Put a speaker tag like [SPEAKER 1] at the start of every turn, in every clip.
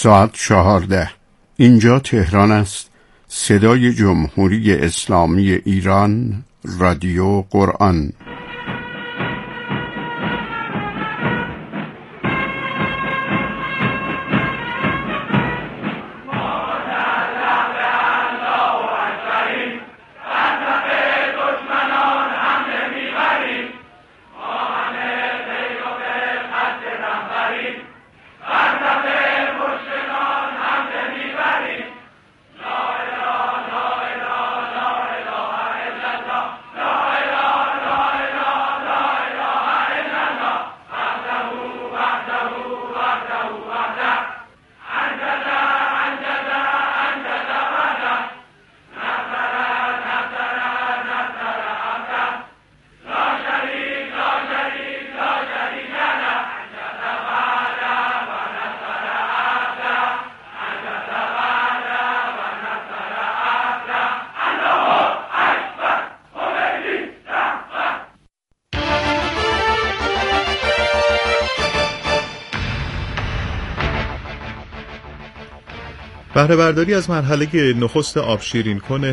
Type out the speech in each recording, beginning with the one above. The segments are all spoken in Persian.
[SPEAKER 1] ساعت 14. اینجا تهران است. صدای جمهوری اسلامی ایران، رادیو قرآن.
[SPEAKER 2] بهره برداری از مرحله نخست آب شیرینکن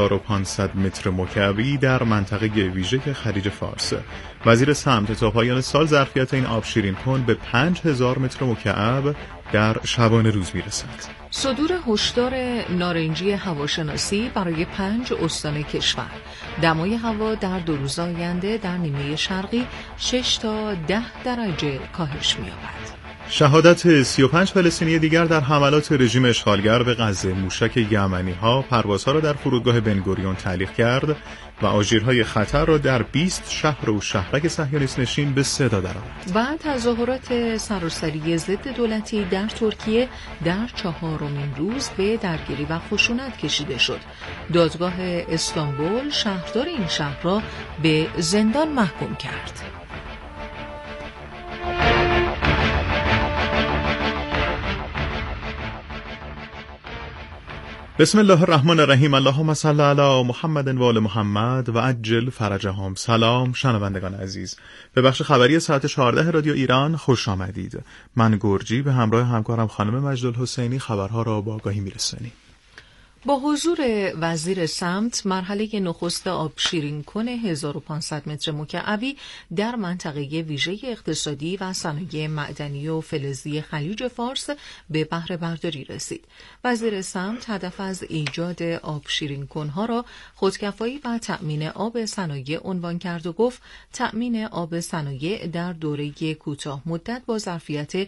[SPEAKER 2] 1500 متر مکعبی در منطقه ویژه خلیج فارس. وزیر سمت تا پایان سال ظرفیت این آب شیرینکن به 5000 متر مکعب در شبانه روز میرسد.
[SPEAKER 3] صدور هشدار نارنجی هواشناسی برای 5 استان کشور. دمای هوا در 2 روز آینده در نیمه شرقی 6 تا 10 درجه کاهش می‌یابد.
[SPEAKER 2] شهادت 35 فلسطینی دیگر در حملات رژیم اشغالگر به غزه. موشک یمنی‌ها پروازها را در فرودگاه بن‌گوریون تعلیق کرد و آژیرهای خطر را در 20 شهر و شهرک صهیونیست نشین به صدا درآورد.
[SPEAKER 3] و تظاهرات سراسری ضد دولتی در ترکیه در 4مین روز به درگیری و خشونت کشیده شد. دادگاه استانبول شهردار این شهر را به زندان محکوم کرد.
[SPEAKER 2] بسم الله الرحمن الرحیم. اللهم صل علی محمد و آل محمد و عجل فرجهم. سلام شنوندگان عزیز، به بخش خبری ساعت 14 رادیو ایران خوش آمدید. من گرجی به همراه همکارم خانم مجدالحسینی خبرها را با آگاهی میرسانیم.
[SPEAKER 3] با حضور وزیر سمت، مرحله نخست آب شیرینکن 1500 متر مکعبی در منطقه ویژه اقتصادی و صنایع معدنی و فلزی خلیج فارس به بهره برداری رسید. وزیر سمت هدف از ایجاد آب شیرینکن‌ها را خودکفایی و تأمین آب صنایع عنوان کرد و گفت تأمین آب صنایع در دوره کوتاه مدت با ظرفیت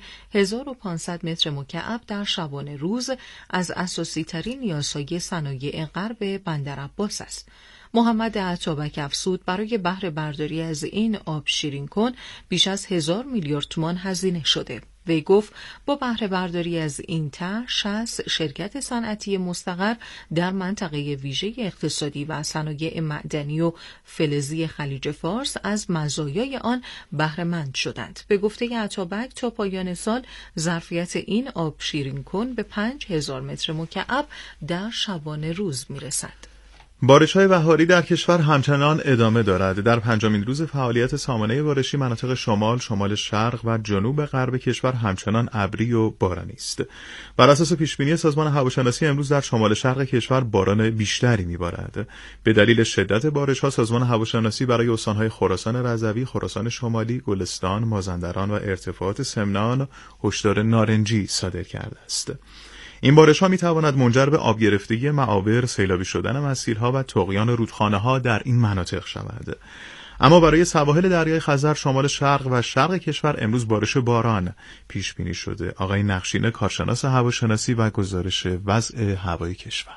[SPEAKER 3] 1500 متر مکعب در شبانه روز از اساسی ترین نیازهای صنایع غرب بندر عباس است. محمد عطابک افزود برای بهره برداری از این آب شیرینکن بیش از 1000 میلیارد تومان هزینه شده. وی گفت با بهره برداری از این طرح 60 شرکت صنعتی مستقر در منطقه ویژه اقتصادی و صنایع معدنی و فلزی خلیج فارس از مزایای آن بهره مند شدند. به گفته عطابک تا پایان سال ظرفیت این آب شیرینکن به 5000 متر مکعب در شبانه روز میرسد.
[SPEAKER 2] بارش‌های بهاری در کشور همچنان ادامه دارد. در 5مین روز فعالیت سامانه بارشی مناطق شمال، شمال شرق و جنوب غرب کشور همچنان ابری و بارانی است. بر اساس پیشبینی سازمان هواشناسی امروز در شمال شرق کشور باران بیشتری می‌بارد. به دلیل شدت بارش‌ها سازمان هواشناسی برای استان‌های خراسان رضوی، خراسان شمالی، گلستان، مازندران و ارتفاعات سمنان هشدار نارنجی صادر کرده است. این بارش‌ها می‌تواند منجر به آب گرفتگی معابر، سیلابی شدن مسیرها و طغیان رودخانه‌ها در این مناطق شود. اما برای سواحل دریای خزر، شمال شرق و شرق کشور امروز بارش باران پیش بینی شده. آقای نقشینه، کارشناس هواشناسی و گزارش وضع هوای کشور: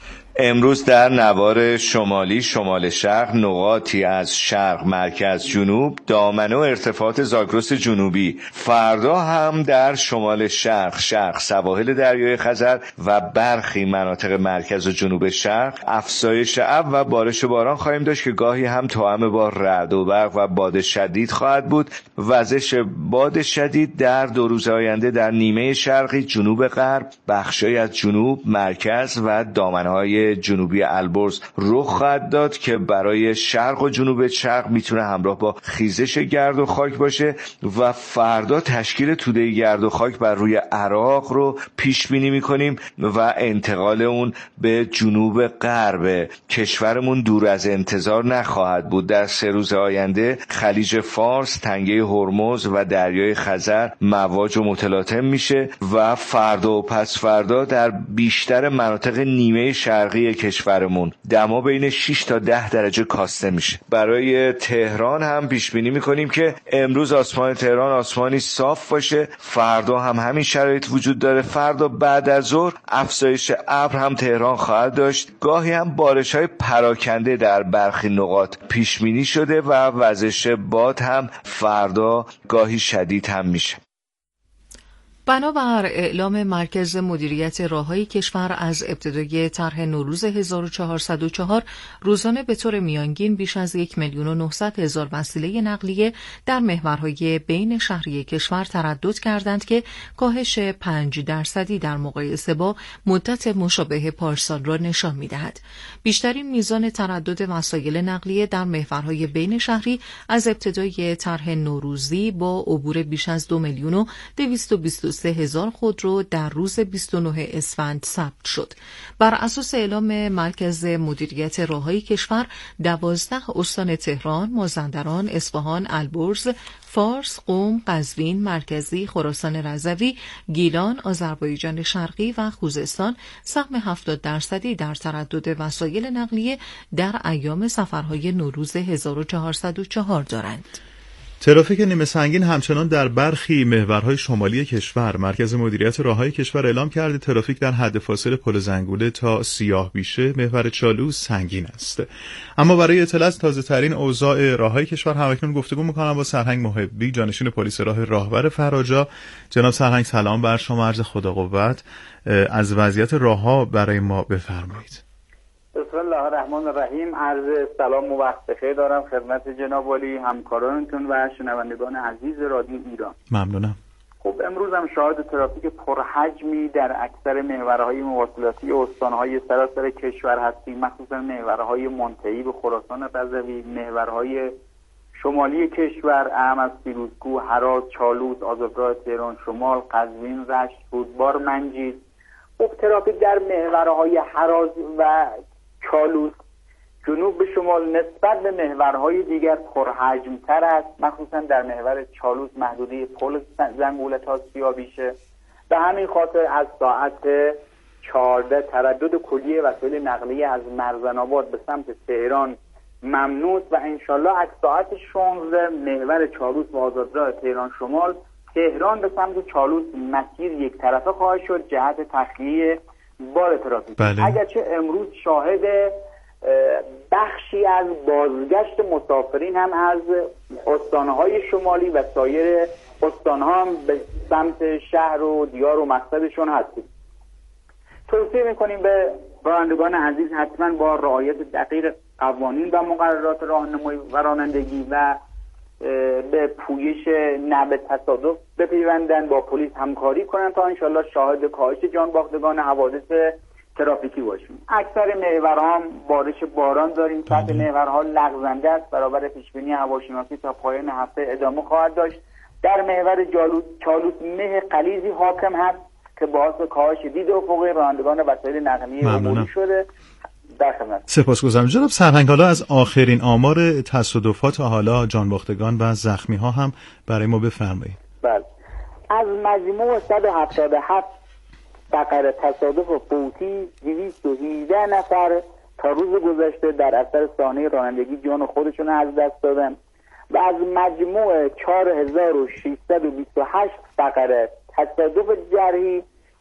[SPEAKER 4] امروز در نوار شمالی، شمال شرق، نقاطی از شرق، مرکز، جنوب، دامنه و ارتفاعات زاگرس جنوبی. فردا هم در شمال شرق، سواحل دریای خزر و برخی مناطق مرکز و جنوب شرق افزایش ابر و بارش باران خواهیم داشت که گاهی هم توأم با رعد و برق و باد شدید خواهد بود. وزش باد شدید در 2 روز آینده در نیمه شرقی، جنوب غرب، بخشای از جنوب، مرکز و دامنه‌های شرقی جنوبی البرز رخ خواهد داد که برای شرق و جنوب شرق میتونه همراه با خیزش گرد و خاک باشه و فردا تشکیل توده گرد و خاک بر روی عراق رو پیش بینی میکنیم و انتقال اون به جنوب غرب کشورمون دور از انتظار نخواهد بود. در 3 روز آینده خلیج فارس، تنگه هرمز و دریای خزر مواج و متلاطم میشه و فردا و پس فردا در بیشتر مناطق نیمه شرقی کشورمون دما بین 6 تا 10 درجه کاسته میشه. برای تهران هم پیش بینی میکنیم که امروز آسمان تهران آسمانی صاف باشه، فردا هم همین شرایط وجود داره. فردا بعد از ظهر افزایش ابر هم تهران خواهد داشت، گاهی هم بارش‌های پراکنده در برخی نقاط پیش بینی شده و وزش باد هم فردا گاهی شدید هم میشه.
[SPEAKER 3] بنابر اعلام مرکز مدیریت راههای کشور از ابتدای طرح نوروز 1404 روزانه به طور میانگین بیش از 1,900,000 وسیله نقلیه در محورهای بین شهری کشور تردد کردند که کاهش 5% در مقایسه با مدت مشابه پارسال را نشان می‌دهد. بیشترین میزان تردد وسایل نقلیه در محورهای بین شهری از ابتدای طرح نوروزی با عبور بیش از 2,223,000 خودرو در روز 29 اسفند ثبت شد. بر اساس اعلام مرکز مدیریت راههای کشور، 12 استان تهران، مازندران، اصفهان، البرز، فارس، قم، قزوین، مرکزی، خراسان رضوی، گیلان، آذربایجان شرقی و خوزستان سهم 70% در تردد وسایل نقلیه در ایام سفرهای نوروز 1404 دارند.
[SPEAKER 2] ترافیک نیمه سنگین همچنان در برخی محورهای شمالی کشور. مرکز مدیریت راههای کشور اعلام کرده ترافیک در حد فاصل پل زنگوله تا سیاه‌بیشه محور چالوس سنگین است. اما برای اطلاع از تازه‌ترین اوضاع راههای کشور همکنون گفتگو می‌کنم با سرهنگ محبی، جانشین پلیس راه راهور فراجا. جناب سرهنگ سلام بر شما، عرض خدا قوت. از وضعیت راهها برای ما بفرمایید.
[SPEAKER 5] بسم الله الرحمن الرحیم. عرض سلام و وقت بخیر دارم خدمت جناب عالی، همکارانتون و شنوندگان عزیز رادیو ایران.
[SPEAKER 2] ممنونم.
[SPEAKER 5] خب امروز هم شاهد ترافیک پرحجمی در اکثر محورهای مواصلاتی استانهای سراسر کشور هستیم، مخصوصا محورهای منتهی به خراسان رضوی، محورهای شمالی کشور اهم از فیروزکوه، هرات، چالوس، آزادراه تهران شمال، قزوین، رشت، رودبار، منجیل. خب ترافیک در محورهای هراز و چالوس جنوب به شمال نسبت به محورهای دیگر پرحجم‌تر است، مخصوصا در محور چالوس محدوده پل زنگوله تا سیاه‌بیشه. به همین خاطر از ساعت 14 تردد کلی وسایل نقلیه از مرزن‌آباد به سمت تهران ممنوع و انشالله از ساعت 16 محور چالوس و آزادراه تهران شمال تهران به سمت چالوس مسیر یک طرفه خواهد شد جهت تخلیه بار ترافیک. اگرچه امروز شاهد بخشی از بازگشت مسافرین هم از استانهای شمالی و سایر استانها هم به سمت شهر و دیار و مقصدشون هستیم. توصیه میکنیم به رانندگان عزیز حتما با رعایت دقیق قوانین و مقررات راهنمایی و رانندگی و به پویش نه به تصادف بپیوندن، با پلیس همکاری کنن تا انشالله شاهد کاهش جانباختگان حوادث ترافیکی باشیم. اکثر محورها هم بارش باران داریم، سطح محورها لغزنده است، برابر پیشبینی هواشناسی تا پایان هفته ادامه خواهد داشت. در محور چالوس مه غلیظی حاکم هست که باعث کاهش دید افقی رانندگان وسایل نقلیه عبوری شده.
[SPEAKER 2] سپاسگزارم. جناب سرهنگ، حالا از آخرین آمار تصادفات حالا جانباختگان و زخمی ها هم برای ما بفرمایید.
[SPEAKER 5] بله، از مجموع 177 فقر تصادف فوتی 218 نفر تا روز گذشته در اثر صحنه رانندگی جان خودشون از دست دادن و از مجموع 4628 فقر تصادف جرحی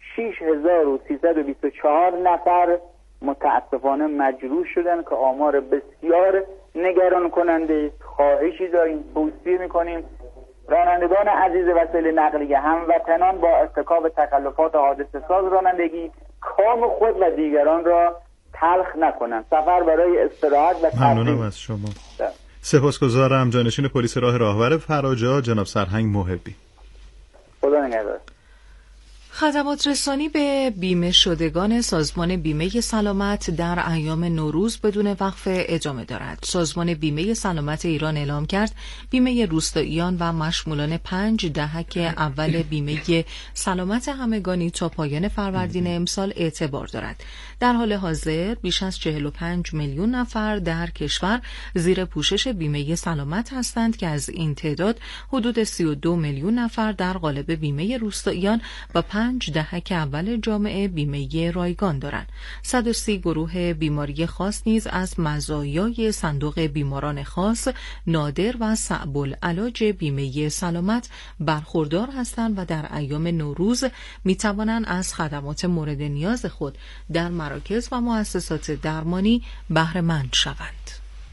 [SPEAKER 5] 6324 نفر متاسفانه مجروح شدن که آمار بسیار نگران کننده. خواهشی داریم، توصیه میکنیم رانندگان عزیز وسایل نقلیه هموطنان با ارتکاب تکلفات حادثه ساز رانندگی کام خود و دیگران را تلخ نکنند. سفر برای استراحت و تفریح.
[SPEAKER 2] ممنونم از شما. سپاسگزارم. جانشین پلیس راه راهور فراجا جناب سرهنگ محبی.
[SPEAKER 5] خدا نگهدار.
[SPEAKER 3] خدمات رسانی به بیمه شدگان سازمان بیمه سلامت در ایام نوروز بدون وقفه ادامه دارد. سازمان بیمه سلامت ایران اعلام کرد بیمه روستاییان و مشمولان 5 دهک اول بیمه سلامت همگانی تا پایان فروردین امسال اعتبار دارد. در حال حاضر بیش از 45 میلیون نفر در کشور زیر پوشش بیمه سلامت هستند که از این تعداد حدود 32 میلیون نفر در قالب بیمه روستاییان و 5 دهک اول جامعه بیمه رایگان دارند. 130 گروه بیماری خاص نیز از مزایای صندوق بیماران خاص، نادر و صعب العلاج بیمه سلامت برخوردار هستند و در ایام نوروز می توانند از خدمات مورد نیاز خود در مراکز و مؤسسات درمانی بهره مند شوند.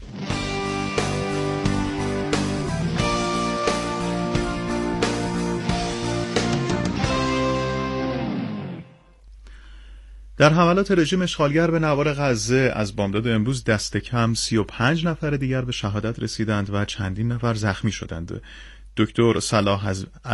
[SPEAKER 2] در حملات رژیم اشغالگر به نوار غزه از بامداد امروز دست کم 35 نفر دیگر به شهادت رسیدند و چندین نفر زخمی شدند. دکتر صلاح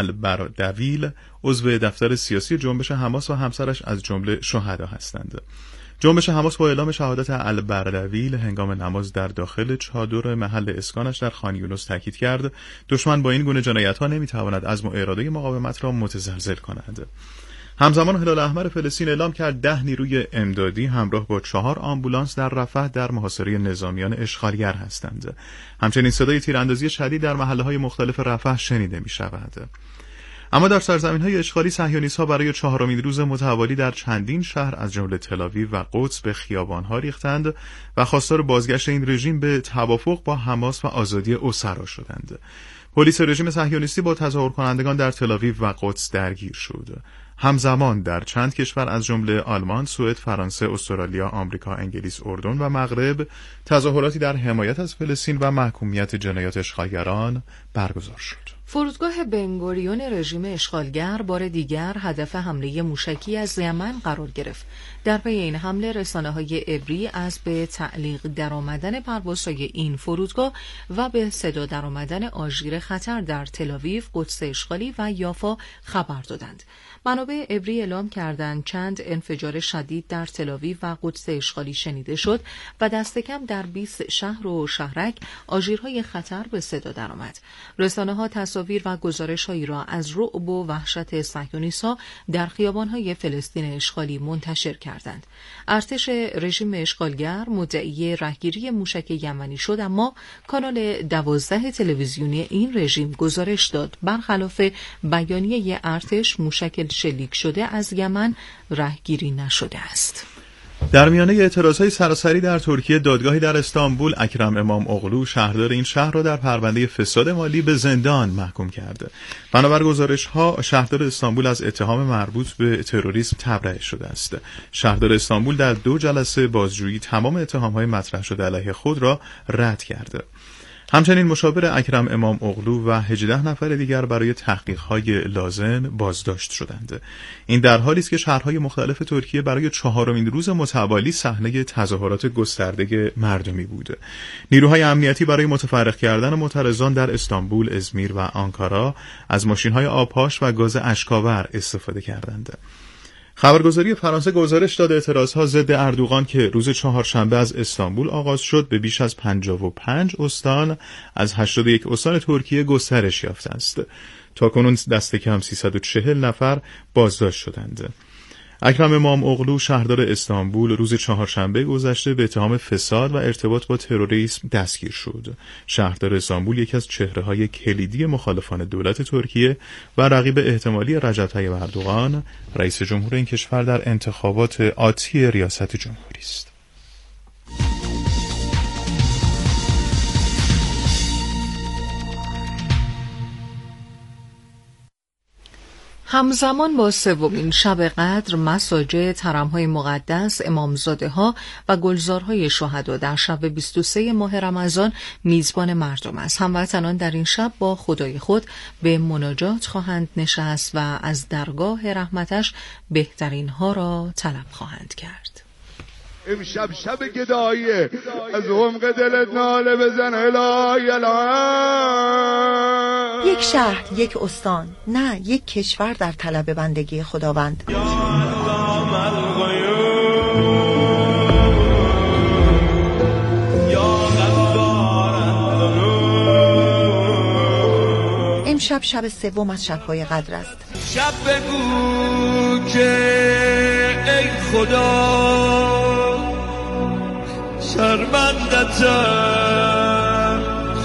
[SPEAKER 2] البردویل عضو دفتر سیاسی جنبش حماس و همسرش از جمله شهدا هستند. جنبش حماس با اعلام شهادت البردویل هنگام نماز در داخل چادر محل اسکانش در خان یونس تاکید کرد دشمن با این گونه جنایت‌ها نمی‌تواند عزم و اراده مقاومت را متزلزل کند. همزمان هلال احمر فلسطین اعلام کرد 10 نیروی امدادی همراه با 4 آمبولانس در رفح در محاصره نظامیان اشغالگر هستند. همچنین صدای تیراندازی شدید در محله‌های مختلف رفح شنیده می‌شود. اما در سرزمین‌های اشغالی صهیونیست‌ها برای 4مین روز متوالی در چندین شهر از جمله تل‌آویو و قدس به خیابان‌ها ریختند و خواستار بازگشت این رژیم به توافق با حماس و آزادی اسرا شدند. پلیس رژیم صهیونیستی با تظاهر کنندگان در تل‌آویو و قدس درگیر شد. همزمان در چند کشور از جمله آلمان، سوئد، فرانسه، استرالیا، آمریکا، انگلیس، اردن و مغرب تظاهراتی در حمایت از فلسطین و محکومیت جنایات اشغالگران برگزار شد.
[SPEAKER 3] فرودگاه بنگوریون رژیم اشغالگر بار دیگر هدف حمله موشکی از یمن قرار گرفت. در پی این حمله رسانه‌های عبری از به تعلیق درآمدن پروازهای این فرودگاه و به صدا درآمدن آژیر خطر در تل‌آویو، قدس اشغالی و یافا خبر دادند. منابع عبری اعلام کردند چند انفجار شدید در تل‌آویو و قدس اشغالی شنیده شد و دست کم در 20 شهر و شهرک آژیرهای خطر به صدا درآمد. رسانه‌ها تصاویر و گزارش‌هایی را از رعب و وحشت صهیونیست‌ها در خیابان‌های فلسطین اشغالی منتشر کردند. ارتش رژیم اشغالگر مدعی رهگیری موشک یمنی شد، اما کانال 12 تلویزیونی این رژیم گزارش داد برخلاف بیانیه ارتش موشک شلیک شده از یمن رهگیری نشده است.
[SPEAKER 2] در میانه اعتراضهای سراسری در ترکیه، دادگاهی در استانبول اکرم امام اغلو شهردار این شهر را در پرونده فساد مالی به زندان محکوم کرده. بنابر گزارش‌ها شهردار استانبول از اتهام مربوط به تروریسم تبرئه شده است. شهردار استانبول در 2 جلسه بازجویی تمام اتهام‌های مطرح شده علیه خود را رد کرده. همچنین مشاور اکرم امام اغلو و 18 نفر دیگر برای تحقیق‌های لازم بازداشت شدند. این در حالی است که شهرهای مختلف ترکیه برای 4مین روز متوالی صحنه تظاهرات گسترده مردمی بود. نیروهای امنیتی برای متفرق کردن معترضان در استانبول، ازمیر و آنکارا از ماشین‌های آبپاش و گاز اشک‌آور استفاده کردند. خبرگزاری فرانسه گزارش داد اعتراضها ضد اردوغان که روز چهارشنبه از استانبول آغاز شد به بیش از 55 استان از 81 استان ترکیه گسترش یافته است. تاکنون دست کم 340 نفر بازداشت شدند. اکرم امام اغلو شهردار استانبول روز چهارشنبه گذشته به اتهام فساد و ارتباط با تروریسم دستگیر شد. شهردار استانبول یکی از چهره‌های کلیدی مخالفان دولت ترکیه و رقیب احتمالی رجب طیب اردوغان رئیس جمهور این کشور در انتخابات آتی ریاست جمهوری است.
[SPEAKER 3] همزمان با 3مین شب قدر، مساجد، حرم‌های مقدس، امامزاده‌ها و گلزارهای شهدا در شب 23 ماه رمضان میزبان مردم است. هموطنان در این شب با خدای خود به مناجات خواهند نشست و از درگاه رحمتش بهترین ها را طلب خواهند کرد.
[SPEAKER 6] امشب شب گداییه، از عمق دلت ناله بزن الهی الهی.
[SPEAKER 7] یک شهر، یک استان، نه یک کشور در طلب بندگی خداوند. امشب شب سوم از شب‌های قدر است.
[SPEAKER 8] شب بگو که ای خدا شرمندتم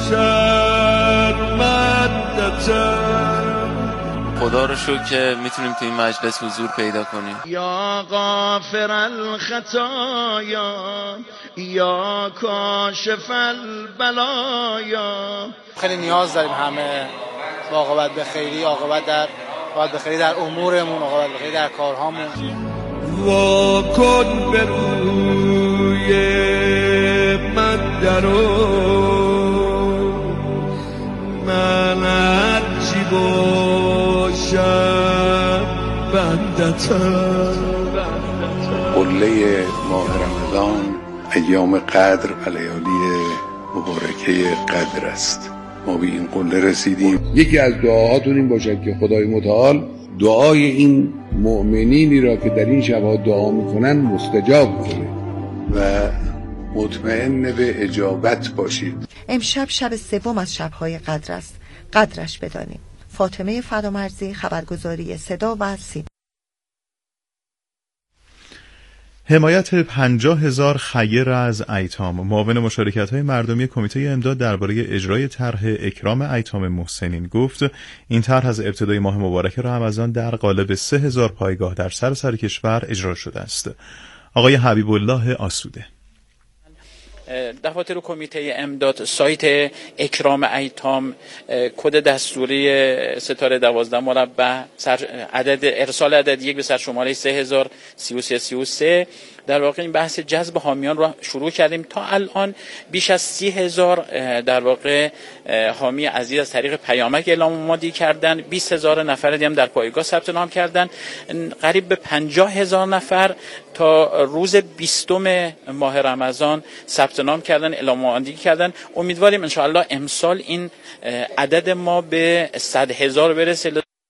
[SPEAKER 9] خدا رو شکر که میتونیم تو این مجلس حضور پیدا کنیم.
[SPEAKER 8] یا غافر الخطایا یا کاشف البلایا.
[SPEAKER 10] خیلی نیاز داریم همه با عاقبت به خیری، عاقبت به خیری در امورمون، عاقبت به خیری در کارهامون.
[SPEAKER 8] وا کن به روی من درو من هرچی باشم بندتم.
[SPEAKER 11] قله ماه رمضان ایام قدر و لیالی مبارکه قدر است. ما به این قله رسیدیم.
[SPEAKER 6] یکی از دعاهاتون این باشد که خدای متعال دعای این مؤمنینی را که در این شبها دعا میکنن مستجاب کنه
[SPEAKER 11] و مطمئن به اجابت باشید.
[SPEAKER 7] امشب شب سوم از شب‌های قدر است. قدرش بدانیم. فاطمه فدامرزی، خبرگزاری صدا و سیما.
[SPEAKER 2] حمایت 50,000 خیر از ایتام. معاون مشارکت‌های مردمی کمیته امداد درباره اجرای طرح اکرام ایتام محسنین گفت این طرح از ابتدای ماه مبارک رمضان در قالب 3,000 پایگاه در سراسر کشور اجرا شده است. آقای حبیب الله آسوده
[SPEAKER 12] دفاتر کمیته امداد سایت اکرام ایتام کد دستوری ستاره 12 مربع ارسال عدد 1 به سرشماره 3033 در واقع این بحث جذب حامیان رو شروع کردیم. تا الان بیش از 30,000 در واقع حامی عزیز از طریق پیامک اعلام آمادگی کردن. 20,000 نفر دیگه هم در پایگاه ثبت نام کردن. قریب به 50,000 نفر تا روز 20 ماه رمضان ثبت نام کردن، اعلام آمادگی کردن. امیدواریم ان شاء الله امسال این عدد ما به 100,000 برسه.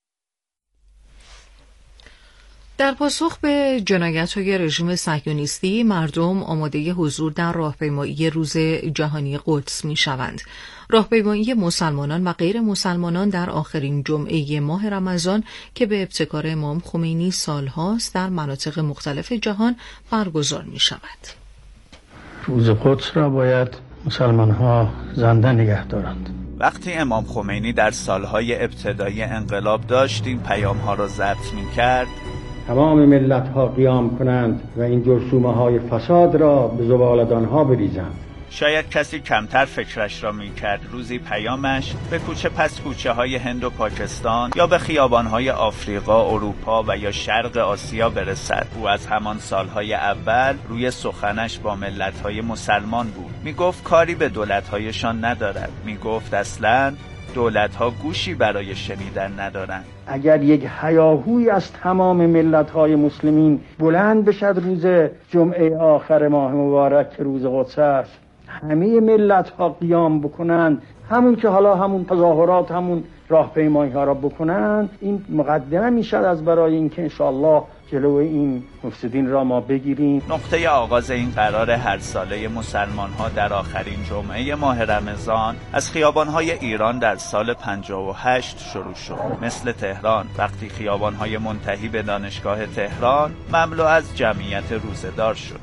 [SPEAKER 3] در پاسخ به جنایت‌های رژیم صهیونیستی، مردم آماده حضور در راهپیمایی روز جهانی قدس می‌شوند. راهپیمایی مسلمانان و غیر مسلمانان در آخرین جمعه ماه رمضان که به ابتکار امام خمینی سالهاست در مناطق مختلف جهان برگزار می‌شود.
[SPEAKER 13] روز قدس را باید مسلمان‌ها زنده نگه دارند.
[SPEAKER 14] وقتی امام خمینی در سالهای ابتدایی انقلاب داشت این پیام‌ها را ضبط می‌کرد،
[SPEAKER 13] تمام ملت‌ها قیام کنند و این جرثومه‌های فساد را به زباله‌دان‌ها بریزند.
[SPEAKER 14] شاید کسی کمتر فکرش را می‌کرد روزی پیامش به کوچه پس کوچه های هند و پاکستان یا به خیابان‌های آفریقا، اروپا و یا شرق آسیا برسد. او از همان سالهای اول روی سخنش با ملت‌های مسلمان بود. میگفت کاری به دولت‌هایشان ندارد. میگفت اصلاً دولت‌ها گوشی برای شنیدن ندارند.
[SPEAKER 13] اگر یک هیاهویی از تمام ملت‌های مسلمین بلند بشد روز جمعه آخر ماه مبارک روز قدس است، همه ملت‌ها قیام بکنند، همون که حالا همون تظاهرات، همون راهپیمایی‌ها را بکنند، این مقدمه میشد از برای اینکه انشاءالله جلوی این مفسدین را ما بگیریم.
[SPEAKER 14] نقطه آغاز این قرار هر ساله مسلمان‌ها در آخرین جمعه ماه رمضان از خیابان‌های ایران در سال 58 شروع شد. مثل تهران وقتی خیابان‌های منتهی به دانشگاه تهران مملو از جمعیت روزه‌دار شد.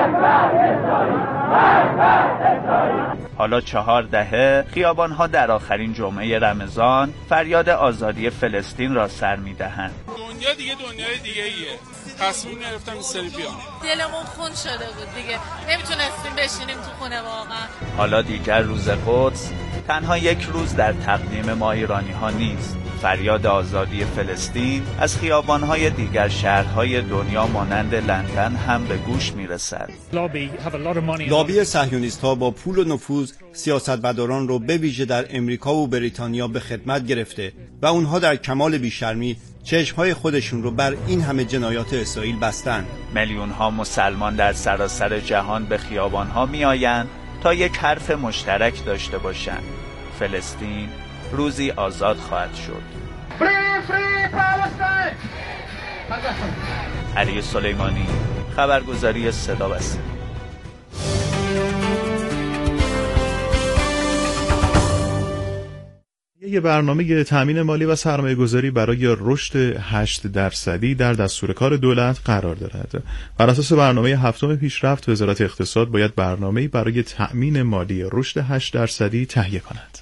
[SPEAKER 14] حالا 4 دهه خیابان‌ها در آخرین جمعه رمضان فریاد آزادی فلسطین را سر می‌دهند.
[SPEAKER 15] دنیا دیگه دنیای دیگه‌ایه. تصمیم گرفتم این سری بیام. دلمون خون شده بود دیگه. نمیتونستیم بشینیم تو خونه واقعا.
[SPEAKER 14] حالا دیگر روز قدس تنها یک روز در تقدیم ما ایرانی‌ها نیست. فریاد آزادی فلسطین از خیابان‌های دیگر شهرهای دنیا مانند لندن هم به گوش می‌رسد.
[SPEAKER 16] لابی صهیونیست‌ها با پول و نفوذ سیاستمداران رو به ویژه در امریکا و بریتانیا به خدمت گرفته و اونها در کمال بیشرمی چشم‌های خودشون رو بر این همه جنایات اسرائیل بستند.
[SPEAKER 14] میلیون‌ها مسلمان در سراسر جهان به خیابان‌ها می‌آیند تا یک حرف مشترک داشته باشند. فلسطین روزی آزاد خواهد شد. علی سلیمانی، خبرگزاری صدا و سیما.
[SPEAKER 2] یک برنامه تامین مالی و سرمایه‌گذاری برای رشد 8% در دستور کار دولت قرار دارد. بر اساس برنامه هفتم پیشرفت، وزارت اقتصاد باید برنامه‌ای برای تأمین مالی رشد 8% تهیه کند.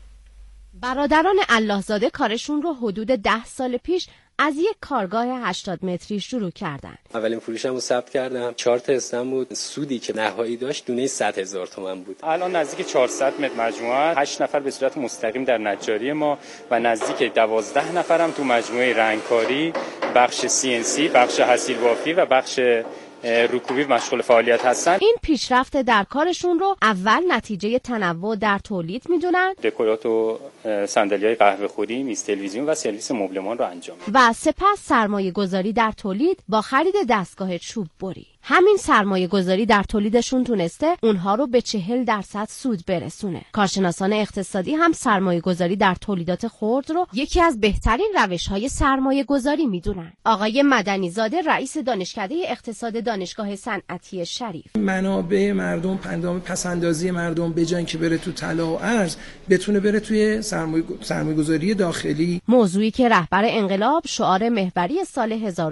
[SPEAKER 17] برادران اللهزاده کارشون رو حدود 10 سال پیش از یک کارگاه 80 متری شروع کردن.
[SPEAKER 18] اولین فروشم رو ثبت کردم، 4 تا استم بود. سودی که نهایی داشت دونه 100,000 تومان بود.
[SPEAKER 19] الان نزدیک 400 متر مجموعه، 8 نفر به صورت مستقیم در نجاری ما و نزدیک 12 نفرم تو مجموعه رنگکاری، بخش CNC، بخش حصیل بافی و بخش رکوبی مشغول فعالیت هستن.
[SPEAKER 17] این پیشرفت در کارشون رو اول نتیجه تنوع در تولید میدونن،
[SPEAKER 19] دکورات و صندلی‌های قهوه‌خوری، میز تلویزیون و سرویس مبلمان رو انجام میدن
[SPEAKER 17] و سپس سرمایه‌گذاری در تولید با خرید دستگاه چوب بری. همین سرمایه‌گذاری در تولیدشون تونسته اونها رو به 40% سود برسونه. کارشناسان اقتصادی هم سرمایه‌گذاری در تولیدات خرد رو یکی از بهترین روش‌های سرمایه‌گذاری میدونن. آقای مدنی زاده، رئیس دانشکده اقتصاد دانشگاه صنعتی شریف:
[SPEAKER 20] منابع مردم، پسندازی مردم به جای اینکه بره تو طلا و ارز، بتونه بره توی سرمایه‌گذاری داخلی.
[SPEAKER 17] موضوعی که رهبر انقلاب شعار محوری سال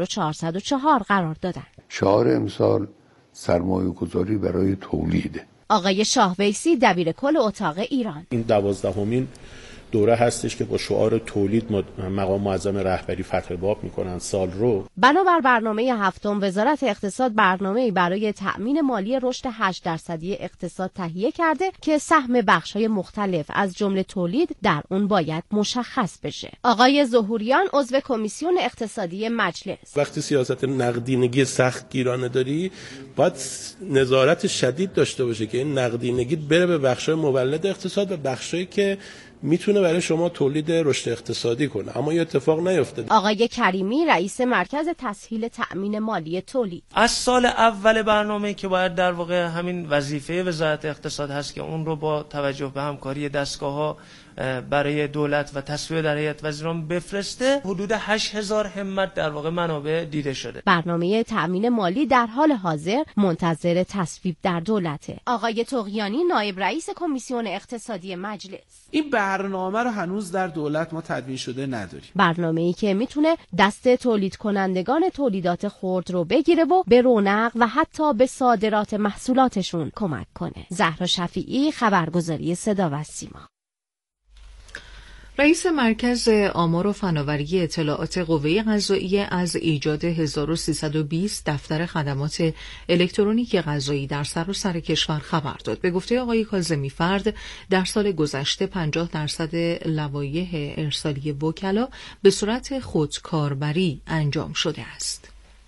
[SPEAKER 17] 1404 قرار دادن.
[SPEAKER 6] شعار امسال سرمایه‌گذاری برای تولید.
[SPEAKER 17] آقای شاهویسی، دبیر کل اتاق ایران:
[SPEAKER 21] این 12مین دوره هستش که با شعار تولید مقام معظم رهبری فتح باب میکنن سال رو.
[SPEAKER 17] بنابر برنامه هفتم، وزارت اقتصاد برنامه‌ای برای تأمین مالی رشد 8% اقتصاد تهیه کرده که سهم بخش‌های مختلف از جمله تولید در اون باید مشخص بشه. آقای ظهوریان، عضو کمیسیون اقتصادی مجلس:
[SPEAKER 21] وقتی سیاست نقدینگی سختگیرانه داری، باید نظارت شدید داشته باشه که این نقدینگی بره به بخش‌های مولد اقتصاد و بخشایی که میتونه برای شما تولید رشد اقتصادی کنه، اما این اتفاق نیفتاد.
[SPEAKER 17] آقای کریمی، رئیس مرکز تسهیل تأمین مالی تولید:
[SPEAKER 22] از سال اول برنامه که باید در واقع همین وظیفه وزارت اقتصاد هست که اون رو با توجه به همکاری دستگاه‌ها برای دولت و تصویب در هیئت وزیران بفرسته، حدود 8000 همت در واقع منابع دیده شده.
[SPEAKER 17] برنامه تأمین مالی در حال حاضر منتظر تصویب در دولته. آقای طغیانی، نایب رئیس کمیسیون اقتصادی مجلس:
[SPEAKER 23] این برنامه رو هنوز در دولت ما تدوین شده نداریم.
[SPEAKER 17] برنامه‌ای که میتونه دست تولید کنندگان تولیدات خرد رو بگیره و به رونق و حتی به صادرات محصولاتشون کمک کنه. زهرا شفیعی، خبرگزاری صدا و سیما.
[SPEAKER 3] رئیس مرکز آمار و فناوری اطلاعات قوه قضاییه از ایجاد 1320 دفتر خدمات الکترونیک قضایی در سراسر کشور خبر داد. به گفته آقای کاظمی فرد، در سال گذشته 50% لوایح ارسالی وکلا به صورت خودکاربری انجام شده است.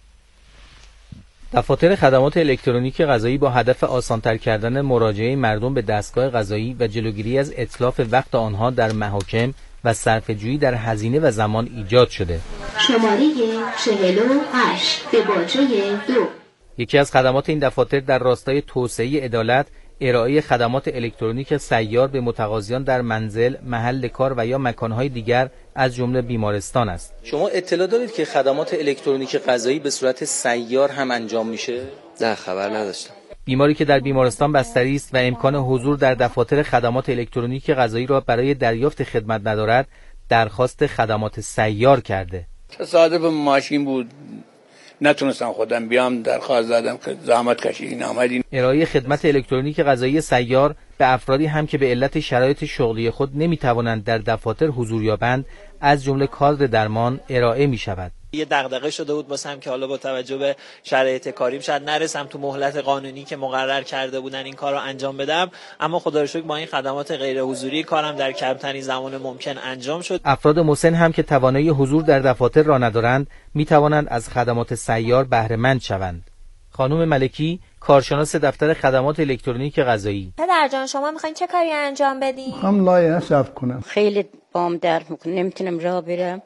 [SPEAKER 24] دفاتر خدمات الکترونیک قضایی با هدف آسان‌تر کردن مراجعه مردم به دستگاه قضایی و جلوگیری از اتلاف وقت آنها در محاکم و صرفه‌جویی در هزینه و زمان ایجاد شده.
[SPEAKER 25] شماره 48 به باجه 2.
[SPEAKER 24] یکی از خدمات این دفاتر در راستای توسعه عدالت، ارائه خدمات الکترونیک سیار به متقاضیان در منزل، محل کار و یا مکانهای دیگر از جمله بیمارستان است.
[SPEAKER 26] شما اطلاع دارید که خدمات الکترونیک قضایی به صورت سیار هم انجام میشه؟
[SPEAKER 18] نه، خبر نداشتم.
[SPEAKER 24] بیماری که در بیمارستان بستری است و امکان حضور در دفاتر خدمات الکترونیک قضایی را برای دریافت خدمت ندارد، درخواست خدمات سیار کرده.
[SPEAKER 27] تصادف ماشین بود، نتونستم خودم بیام، درخواست دادم که زحمت کشیدین آمدین.
[SPEAKER 24] ارائه خدمت الکترونیک قضایی سیار به افرادی هم که به علت شرایط شغلی خود نمیتوانند در دفاتر حضور یابند، از جمله کادر درمان، ارائه می شود.
[SPEAKER 28] یه دغدغه شده بود واسم که حالا با توجه به شرایط کاریم شاید نرسم تو مهلت قانونی که مقرر کرده بودن این کار رو انجام بدم، اما خدا رو شکر با این خدمات غیر حضوری کارم در کمترین زمان ممکن انجام شد.
[SPEAKER 24] افراد مسن هم که توانایی حضور در دفاتر را ندارند، می توانند از خدمات سیار بهره مند شوند. خانم ملکی، کارشناس دفتر خدمات الکترونیک قضایی:
[SPEAKER 29] پدر جان، شما میخواین چه کاری انجام بدین؟
[SPEAKER 30] هم لایحه ثبت کنم.
[SPEAKER 31] خیلی بام درد میکنه، نمیتونم راه برم،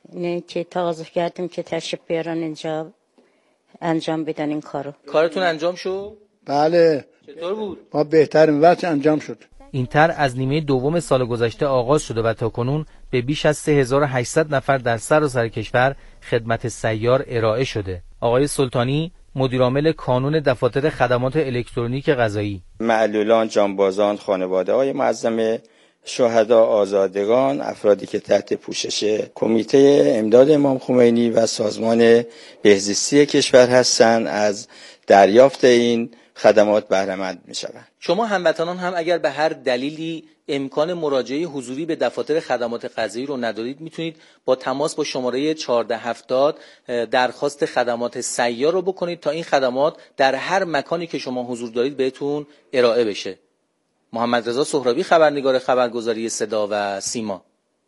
[SPEAKER 1] اینه که تقاضا کردیم که تشریف بیارن اینجا انجام بدن این کارو.
[SPEAKER 24] کارتون انجام شد؟
[SPEAKER 4] بله.
[SPEAKER 24] چطور بود؟
[SPEAKER 4] ما بهترین وقت انجام شد.
[SPEAKER 24] این طرح از نیمه دوم سال گذشته آغاز شده و تاکنون به بیش از 3800 نفر در سراسر کشور خدمت سیار ارائه شده. آقای سلطانی مدیرعامل کانون دفاتر خدمات الکترونیک قضایی:
[SPEAKER 5] معلولان، جانبازان، خانواده‌های معظم شهدا، آزادگان، افرادی که تحت پوشش کمیته امداد امام خمینی و سازمان بهزیستی کشور هستند از دریافت این خدمات بهره مند می‌شوند.
[SPEAKER 24] شما هموطنان هم اگر به هر دلیلی امکان مراجعه حضوری به دفاتر خدمات قضایی رو ندارید، میتونید با تماس با شماره 1470 درخواست خدمات سیار رو بکنید تا این خدمات در هر مکانی که شما حضور دارید بهتون ارائه بشه. محمد رضا سهرابی، خبرنگار خبرگزاری صدا و سیما.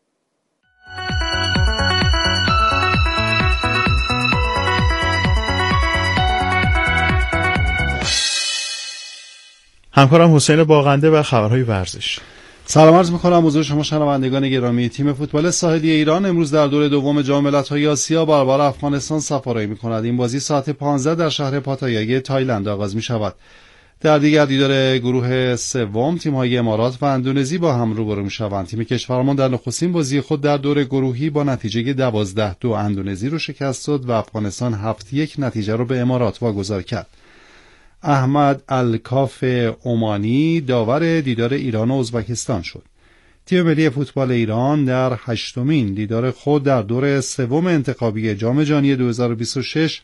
[SPEAKER 2] همکارم حسین باغنده و خبرهای ورزش.
[SPEAKER 7] سلام عرض می‌کنم حضور شما شنوندگان گرامی. تیم فوتبال ساحلی ایران امروز در دور دوم جام ملت‌های آسیا برابر افغانستان سفارایی می‌کند. این بازی ساعت 15 در شهر پاتایای تایلند آغاز می‌شود. در دیگر دیدار گروه سوم تیم‌های امارات و اندونزی با هم روبرو می‌شوند. تیم کشورمان در نخستین بازی خود در دور گروهی با نتیجه 12-2 اندونزی رو شکست داد و افغانستان 7-1 نتیجه رو به امارات واگذار کرد. احمد الکاف عمانی داور دیدار ایران و ازبکستان شد. تیم ملی فوتبال ایران در 8مین دیدار خود در دور سوم انتخابی جام جهانی 2026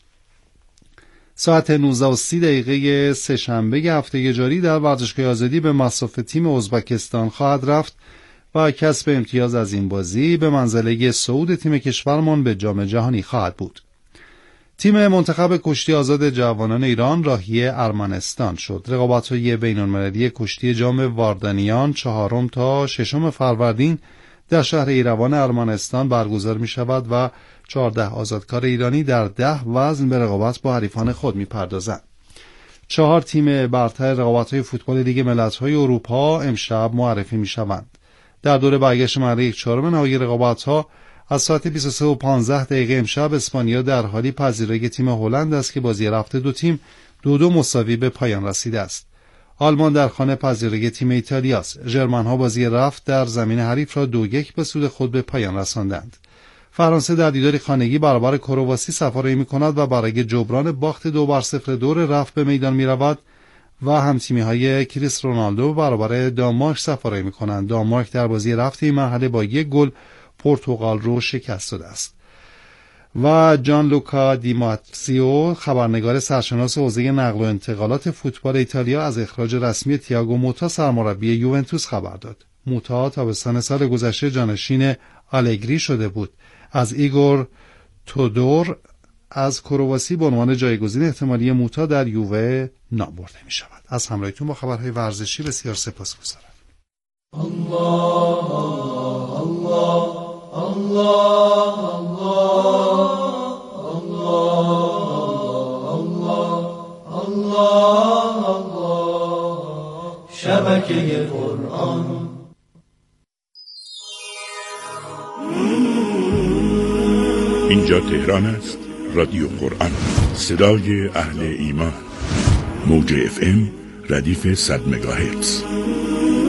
[SPEAKER 7] ساعت 19:30 سه‌شنبه هفته جاری در ورزشگاه آزادی به مصاف تیم ازبکستان خواهد رفت و کسب امتیاز از این بازی به منزله صعود تیم کشورمان به جام جهانی خواهد بود. تیم منتخب کشتی آزاد جوانان ایران راهی ارمنستان شد. رقابت‌های بین‌المللی کشتی جام واردانیان 4 تا 6 فروردین در شهر ایروان ارمنستان برگزار می‌شود و 14 آزادکار ایرانی در 10 وزن به رقابت با حریفان خود می‌پردازند. 4 تیم برتر رقابت‌های فوتبال لیگ ملت‌های اروپا امشب معرفی می‌شوند. در دوره برگشت مرحله 1/4 نهایی رقابت‌ها از ساعت 23:15 امشب اسپانیا در حالی پذیرایی تیم هلند است که بازی رفت دو تیم 2-2 مساوی به پایان رسیده است. آلمان در خانه پذیرایی تیم ایتالیا است. ژرمن‌ها بازی رفت در زمین حریف را 2-1 به سود خود به پایان رساندند. فرانسه در دیداری خانگی برابر کرواسی سفارایی می‌کند و برای جبران باخت 2-0 دور رفت به میدان می‌رود و همتیمی‌های کریس رونالدو برابر دانمارک سفارایی می‌کنند. دانمارک در بازی رفت این مرحله با 1 گل پرتغال رو شکست داده است. و جان لوکا دیماتزیو خبرنگار سرشناس حوزه نقل و انتقالات فوتبال ایتالیا از اخراج رسمی تییاگو موتا سرمربی یوونتوس خبر داد. موتا تابستان سال گذشته جانشین آلگری شده بود. از ایگور تودور از کرواسی به عنوان جایگزین احتمالی موتا در یووه نام برده می شود. از همراهیتون با خبرهای ورزشی بسیار سپاسگزارم. الله الله الله الله الله الله شبکه قرآن.
[SPEAKER 8] اینجا تهران است. رادیو قرآن، صدای اهل ایمان. موج FM ردیف 100 مگاهرتز.